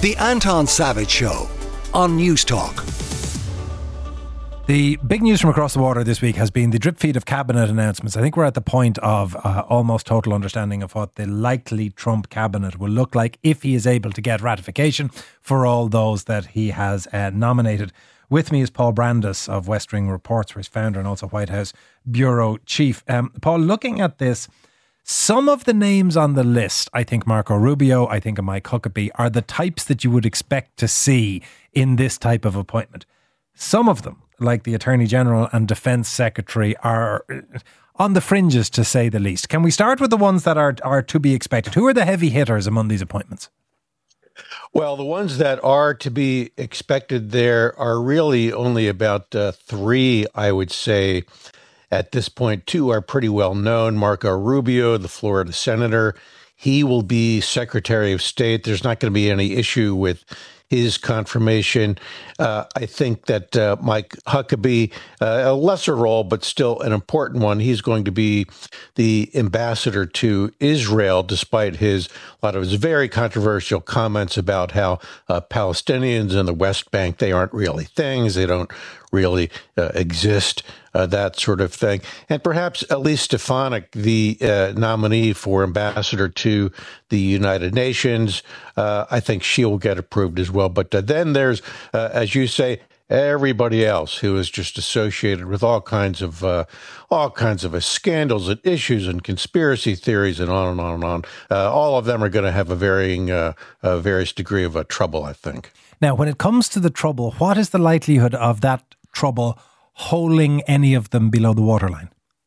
The Anton Savage Show on News Talk. The big news from across the water this week has been the drip feed of cabinet announcements. I think we're at the point of almost total understanding of what the likely Trump cabinet will look like if he is able to get ratification for all those that he has nominated. With me is Paul Brandis of West Wing Reports, where he's founder and also White House bureau chief. Paul, looking at this, some of the names on the list, I think Marco Rubio, I think Mike Huckabee, are the types that you would expect to see in this type of appointment. Some of them, like the Attorney General and Defence Secretary, are on the fringes, to say the least. Can we start with the ones that are to be expected? Who are the heavy hitters among these appointments? Well, the ones that are to be expected there are really only about three, I would say. At this point, two are pretty well known. Marco Rubio, the Florida senator, he will be Secretary of State. There's not going to be any issue with his confirmation. I think that Mike Huckabee, a lesser role, but still an important one, he's going to be the ambassador to Israel, despite a lot of his very controversial comments about how Palestinians in the West Bank, they aren't really things, they don't really exist, that sort of thing. And perhaps Elise Stefanik, the nominee for ambassador to the United Nations, I think she will get approved as well. But then there's, as you say, everybody else who is just associated with all kinds of scandals and issues and conspiracy theories and on and on and on. All of them are going to have a various degree of trouble, I think. Now, when it comes to the trouble, what is the likelihood of that trouble holding any of them below the waterline?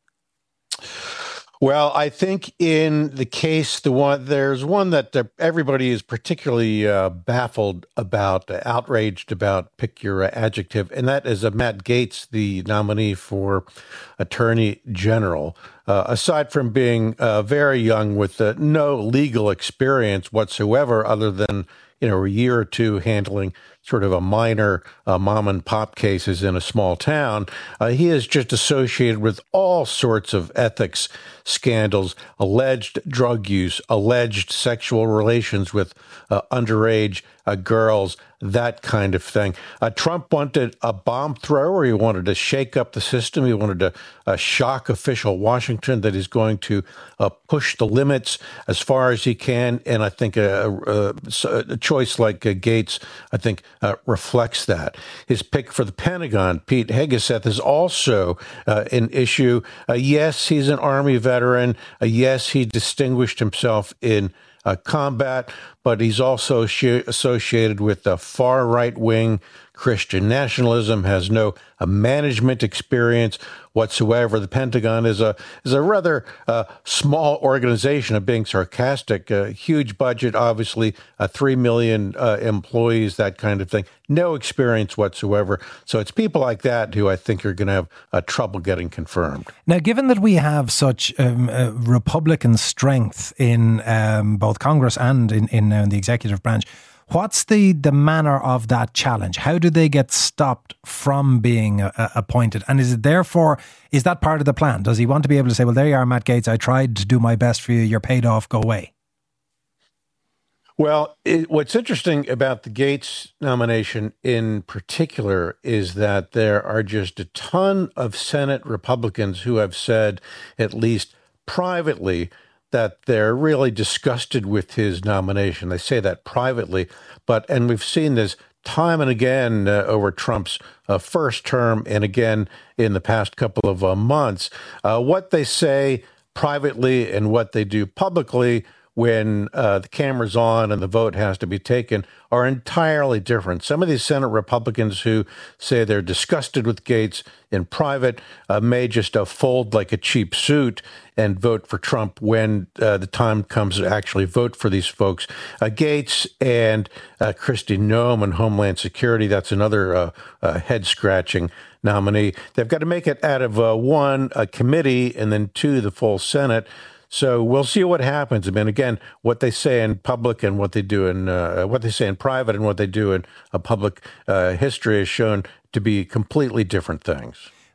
Well, I think in the case, there's one that everybody is particularly baffled about, outraged about, pick your adjective, and that is Matt Gaetz, the nominee for Attorney General. Aside from being very young with no legal experience whatsoever, other than a year or two handling sort of a minor mom and pop cases in a small town, he is just associated with all sorts of ethics scandals, alleged drug use, alleged sexual relations with underage girls, that kind of thing. Trump wanted a bomb thrower. He wanted to shake up the system. He wanted to shock official Washington that he's going to push the limits as far as he can. And I think a choice like Gaetz, I think, reflects that. His pick for the Pentagon, Pete Hegseth, is also an issue. Yes, he's an Army veteran. Yes, he distinguished himself in combat, but he's also associated with the far right-wing Christian nationalism, has no management experience whatsoever. The Pentagon is a rather small organization, of being sarcastic. A huge budget, obviously, 3 million employees, that kind of thing. No experience whatsoever. So it's people like that who I think are going to have trouble getting confirmed. Now, given that we have such Republican strength in both Congress and in the executive branch, what's the manner of that challenge? How do they get stopped from being appointed? And is that part of the plan? Does he want to be able to say, well, there you are, Matt Gaetz, I tried to do my best for you, you're paid off, go away? Well, what's interesting about the Gaetz nomination in particular is that there are just a ton of Senate Republicans who have said, at least privately, that they're really disgusted with his nomination. They say that privately, and we've seen this time and again over Trump's first term and again in the past couple of months. What they say privately and what they do publicly when the camera's on and the vote has to be taken are entirely different. Some of these Senate Republicans who say they're disgusted with Gaetz in private may just fold like a cheap suit and vote for Trump when the time comes to actually vote for these folks. Gaetz and Kristi Noem on Homeland Security, that's another head-scratching nominee. They've got to make it out of one, a committee, and then two, the full Senate. So we'll see what happens. I mean, again, what they say in public and what they do in what they say in private and what they do in a public history has shown to be completely different things.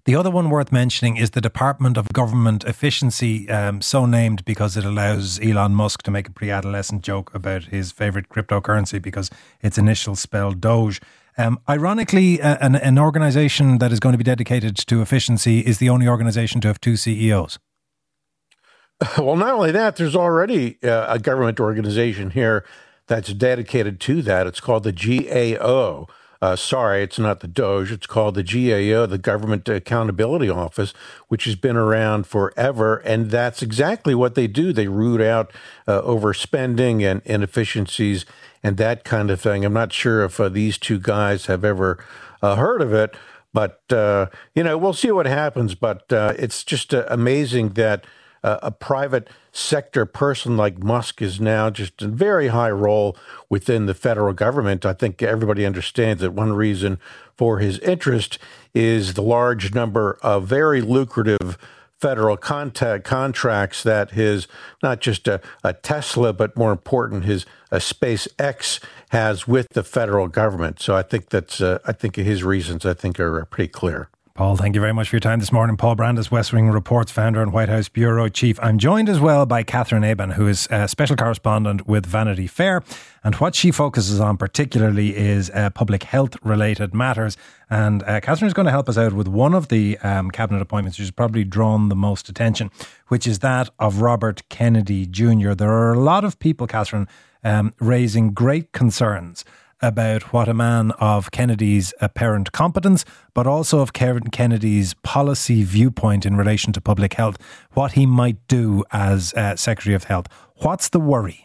The other one worth mentioning is the Department of Government Efficiency, so named because it allows Elon Musk to make a pre-adolescent joke about his favourite cryptocurrency because its initials spell Doge. Ironically, an organisation that is going to be dedicated to efficiency is the only organisation to have two CEOs. Well, not only that, there's already a government organization here that's dedicated to that. It's called the GAO. Sorry, it's not the Doge. It's called the GAO, the Government Accountability Office, which has been around forever. And that's exactly what they do. They root out overspending and inefficiencies and that kind of thing. I'm not sure if these two guys have ever heard of it, but, we'll see what happens. But it's just amazing that a private sector person like Musk is now just a very high role within the federal government. I think everybody understands that one reason for his interest is the large number of very lucrative federal contracts that his, not just a Tesla, but more important, his SpaceX has with the federal government. So I think his reasons, are pretty clear. Paul, thank you very much for your time this morning. Paul Brandis, West Wing Reports founder and White House Bureau Chief. I'm joined as well by Catherine Aban, who is a special correspondent with Vanity Fair. And what she focuses on particularly is public health related matters. And Catherine is going to help us out with one of the cabinet appointments which has probably drawn the most attention, which is that of Robert Kennedy Jr. There are a lot of people, Catherine, raising great concerns about what a man of Kennedy's apparent competence, but also of Kennedy's policy viewpoint in relation to public health, what he might do as Secretary of Health. What's the worry?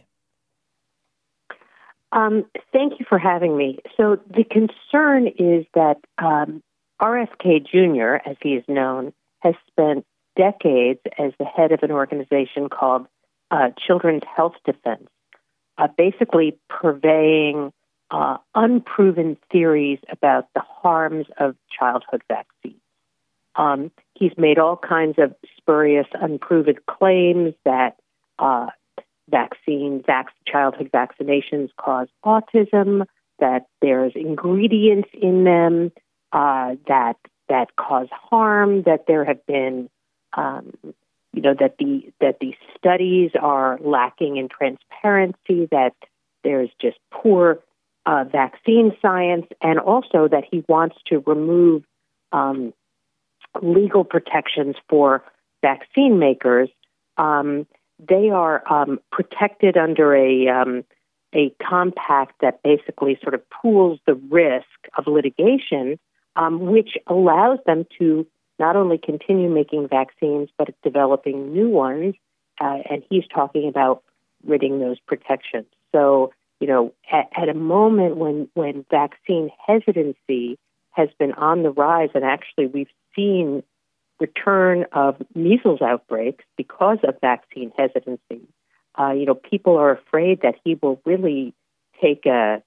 Thank you for having me. So the concern is that RFK Jr., as he is known, has spent decades as the head of an organization called Children's Health Defense, basically purveying unproven theories about the harms of childhood vaccines. He's made all kinds of spurious, unproven claims that childhood vaccinations cause autism, that there's ingredients in them that cause harm, that there have been, that the studies are lacking in transparency, that there's just poor vaccine science, and also that he wants to remove legal protections for vaccine makers. They are protected under a compact that basically sort of pools the risk of litigation, which allows them to not only continue making vaccines, but developing new ones. And he's talking about ridding those protections. So, at a moment when vaccine hesitancy has been on the rise, and actually we've seen return of measles outbreaks because of vaccine hesitancy, people are afraid that he will really take a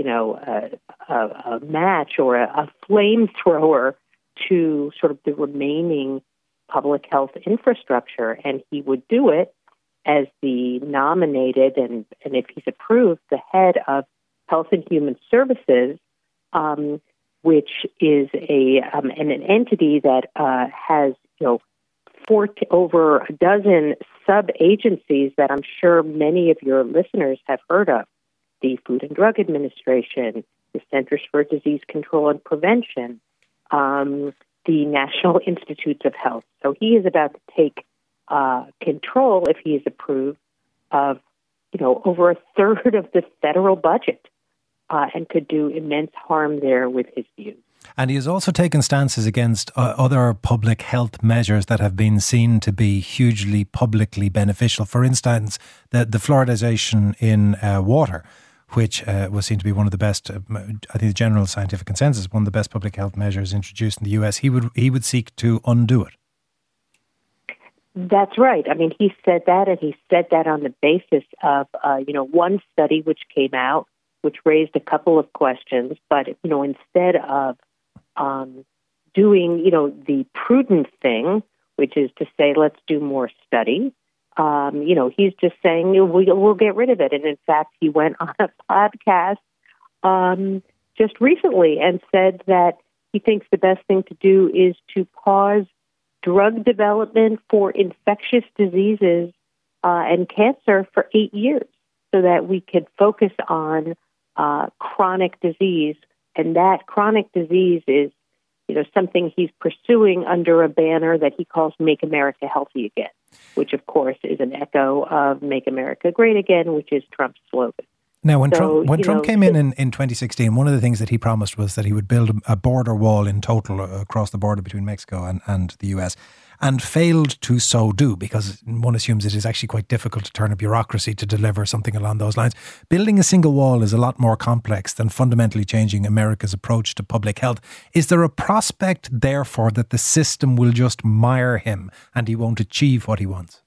match or a flamethrower to sort of the remaining public health infrastructure, and he would do it as the nominated, and if he's approved, the head of Health and Human Services, which is an entity that has over a dozen sub-agencies that I'm sure many of your listeners have heard of: the Food and Drug Administration, the Centers for Disease Control and Prevention, the National Institutes of Health. So he is about to take control, if he is approved, of over a third of the federal budget, and could do immense harm there with his views. And he has also taken stances against other public health measures that have been seen to be hugely publicly beneficial. For instance, the fluoridization in water, which was seen to be one of the best, I think the general scientific consensus, one of the best public health measures introduced in the US. He would seek to undo it. That's right. I mean, he said that, and he said that on the basis of, one study which came out, which raised a couple of questions. But, instead of doing, the prudent thing, which is to say, let's do more study, he's just saying we'll get rid of it. And in fact, he went on a podcast just recently and said that he thinks the best thing to do is to pause drug development for infectious diseases and cancer for 8 years so that we could focus on chronic disease. And that chronic disease is, something he's pursuing under a banner that he calls Make America Healthy Again, which, of course, is an echo of Make America Great Again, which is Trump's slogan. Now, when Trump came in 2016, one of the things that he promised was that he would build a border wall in total across the border between Mexico and the US, and failed to so do, because one assumes it is actually quite difficult to turn a bureaucracy to deliver something along those lines. Building a single wall is a lot more complex than fundamentally changing America's approach to public health. Is there a prospect, therefore, that the system will just mire him and he won't achieve what he wants?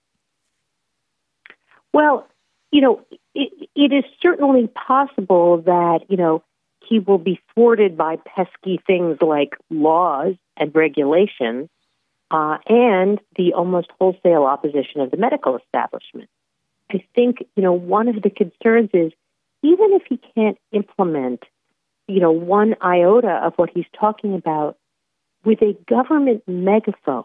Well, it is certainly possible that, he will be thwarted by pesky things like laws and regulations and the almost wholesale opposition of the medical establishment. I think, one of the concerns is even if he can't implement, one iota of what he's talking about with a government megaphone,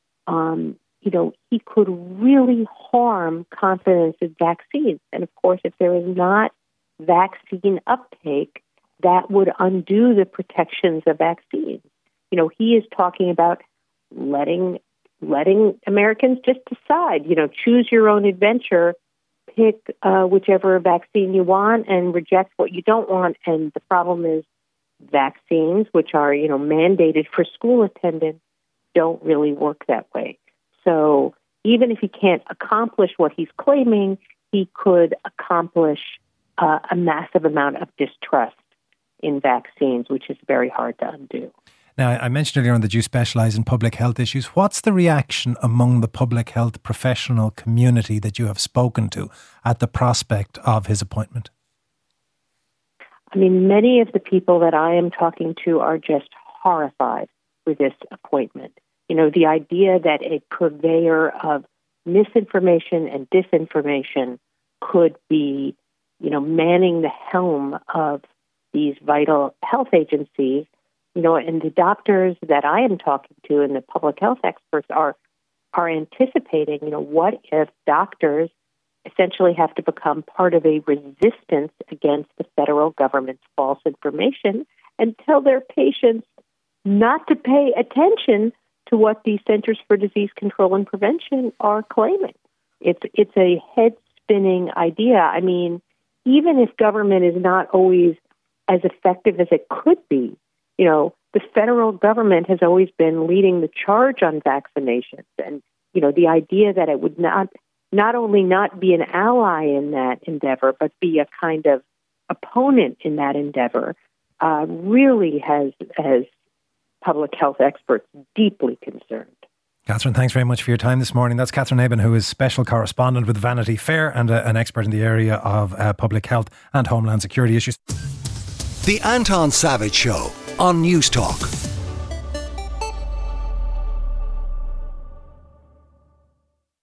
he could really harm confidence in vaccines. And of course, if there is not vaccine uptake, that would undo the protections of vaccines. He is talking about letting Americans just decide, choose your own adventure, pick whichever vaccine you want and reject what you don't want. And the problem is vaccines, which are, mandated for school attendance, don't really work that way. So even if he can't accomplish what he's claiming, he could accomplish a massive amount of distrust in vaccines, which is very hard to undo. Now, I mentioned earlier on that you specialise in public health issues. What's the reaction among the public health professional community that you have spoken to at the prospect of his appointment? I mean, many of the people that I am talking to are just horrified with this appointment. The idea that a purveyor of misinformation and disinformation could be, manning the helm of these vital health agencies, and the doctors that I am talking to and the public health experts are anticipating, what if doctors essentially have to become part of a resistance against the federal government's false information and tell their patients not to pay attention to what the Centers for Disease Control and Prevention are claiming. It's a head-spinning idea. I mean, even if government is not always as effective as it could be, the federal government has always been leading the charge on vaccinations. And, the idea that it would not only not be an ally in that endeavor, but be a kind of opponent in that endeavor, really has public health experts deeply concerned. Catherine, thanks very much for your time this morning. That's Catherine Eben, who is special correspondent with Vanity Fair and an expert in the area of public health and homeland security issues. The Anton Savage Show on News Talk.